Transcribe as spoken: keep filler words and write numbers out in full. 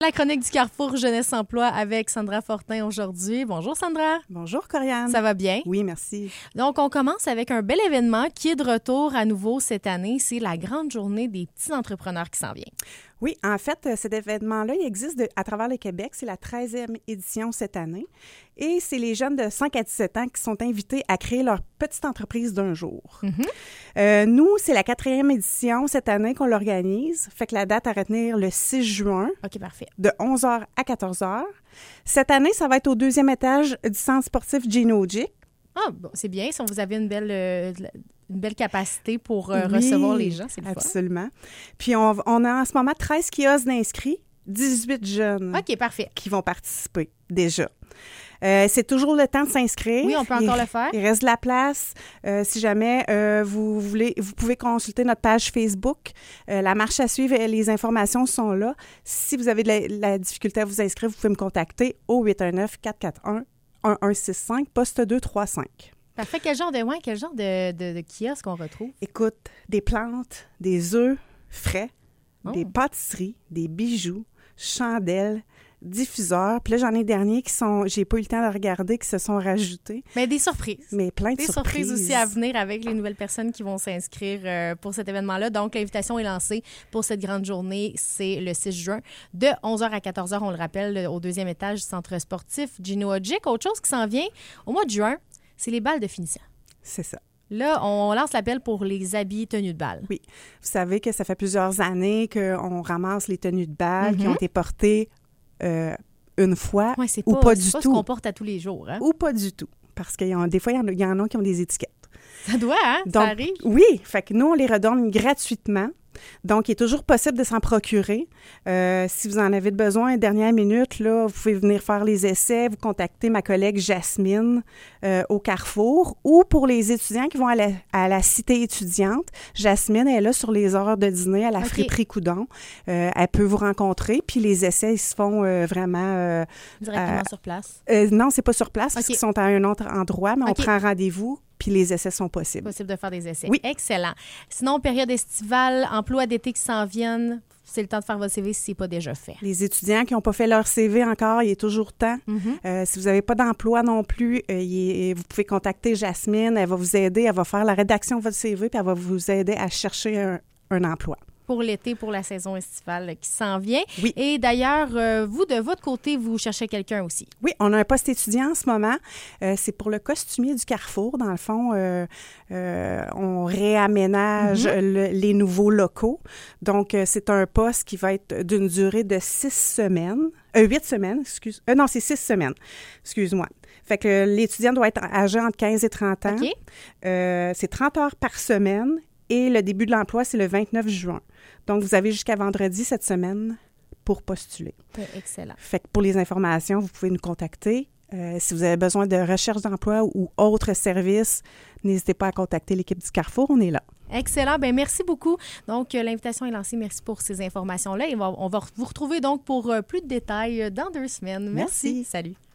La chronique du Carrefour Jeunesse Emploi avec Sandra Fortin aujourd'hui. Bonjour Sandra. Bonjour Corianne. Ça va bien? Oui, merci. Donc, on commence avec un bel événement qui est de retour à nouveau cette année. C'est la grande journée des petits entrepreneurs qui s'en vient. Oui, en fait, cet événement-là, il existe de, à travers le Québec. C'est la treizième édition cette année. Et c'est les jeunes de cinq à dix-sept ans qui sont invités à créer leur petite entreprise d'un jour. Mm-hmm. Euh, nous, c'est la quatrième édition cette année qu'on l'organise. Fait que la date à retenir le six juin. OK, parfait. De onze heures à quatorze heures. Cette année, ça va être au deuxième étage du centre sportif Gino Gic. Ah, bon, c'est bien. Si vous avez une belle... Euh, une belle capacité pour euh, oui, recevoir les gens, c'est le absolument. Fun. Puis, on, on a en ce moment treize kiosques d'inscrits, dix-huit jeunes OK, parfait. qui vont participer déjà. Euh, c'est toujours le temps de s'inscrire. Oui, on peut encore il, le faire. Il reste de la place. Euh, si jamais euh, vous voulez, vous pouvez consulter notre page Facebook. Euh, la marche à suivre, les informations sont là. Si vous avez de la, la difficulté à vous inscrire, vous pouvez me contacter au huit un neuf, quatre quatre un, un un six cinq, poste deux trois cinq. Parfait. Quel genre de, ouais, quel genre de, de, de kiosque qu'on retrouve? Écoute, des plantes, des œufs frais, oh. des pâtisseries, des bijoux, chandelles, diffuseurs. Puis là, j'en ai derniers qui sont, j'ai pas eu le temps de regarder, qui se sont rajoutés. Mais des surprises. Mais plein de des surprises. Des surprises aussi à venir avec les nouvelles personnes qui vont s'inscrire euh, pour cet événement-là. Donc, l'invitation est lancée pour cette grande journée. C'est le six juin de onze heures à quatorze heures, on le rappelle, au deuxième étage du centre sportif Gino Gic. Autre chose qui s'en vient au mois de juin, c'est les balles de finition. C'est ça. Là, on lance l'appel pour les habits tenues de balle. Oui. Vous savez que ça fait plusieurs années qu'on ramasse les tenues de balle mm-hmm. qui ont été portées euh, une fois ouais, c'est ou pas, pas c'est du pas tout. Ce qu'on porte à tous les jours. Hein? Ou pas du tout. Parce que y a, des fois, il y, y en a qui ont des étiquettes. Ça doit, hein? Donc, ça arrive. Oui. Fait que nous, on les redonne gratuitement. Donc, il est toujours possible de s'en procurer. Euh, si vous en avez besoin, dernière minute, là, vous pouvez venir faire les essais, vous contacter ma collègue Jasmine euh, au Carrefour. Ou pour les étudiants qui vont à la, à la cité étudiante, Jasmine est là sur les heures de dîner à la okay. friperie Coudon. Euh, elle peut vous rencontrer. Puis les essais, ils se font euh, vraiment... Euh, Directement euh, sur place? Euh, non, c'est pas sur place okay. parce qu'ils sont à un autre endroit, mais okay. on prend rendez-vous. Puis les essais sont possibles. Possible de faire des essais. Oui. Excellent. Sinon, période estivale, emploi d'été qui s'en viennent, c'est le temps de faire votre C V si ce n'est pas déjà fait. Les étudiants qui n'ont pas fait leur C V encore, il est toujours temps. Mm-hmm. Euh, si vous n'avez pas d'emploi non plus, euh, il est, vous pouvez contacter Jasmine. Elle va vous aider. Elle va faire la rédaction de votre C V puis elle va vous aider à chercher un, un emploi. Pour l'été, pour la saison estivale qui s'en vient. Oui. Et d'ailleurs, euh, vous, de votre côté, vous cherchez quelqu'un aussi. Oui, on a un poste étudiant en ce moment. Euh, c'est pour le costumier du Carrefour. Dans le fond, euh, euh, on réaménage mm-hmm. le, les nouveaux locaux. Donc, euh, c'est un poste qui va être d'une durée de six semaines. Euh, huit semaines, excuse. Euh, non, c'est six semaines. Excuse-moi. Fait que l'étudiant doit être âgé entre quinze et trente ans. OK. Euh, c'est trente heures par semaine. Et le début de l'emploi, c'est le vingt-neuf juin. Donc, vous avez jusqu'à vendredi cette semaine pour postuler. Ouais, excellent. Fait que pour les informations, vous pouvez nous contacter. Euh, si vous avez besoin de recherche d'emploi ou autres services, n'hésitez pas à contacter l'équipe du Carrefour. On est là. Excellent. Bien, merci beaucoup. Donc, euh, l'invitation est lancée. Merci pour ces informations-là. Et on va, on va vous retrouver donc pour euh, plus de détails dans deux semaines. Merci. Merci. Salut.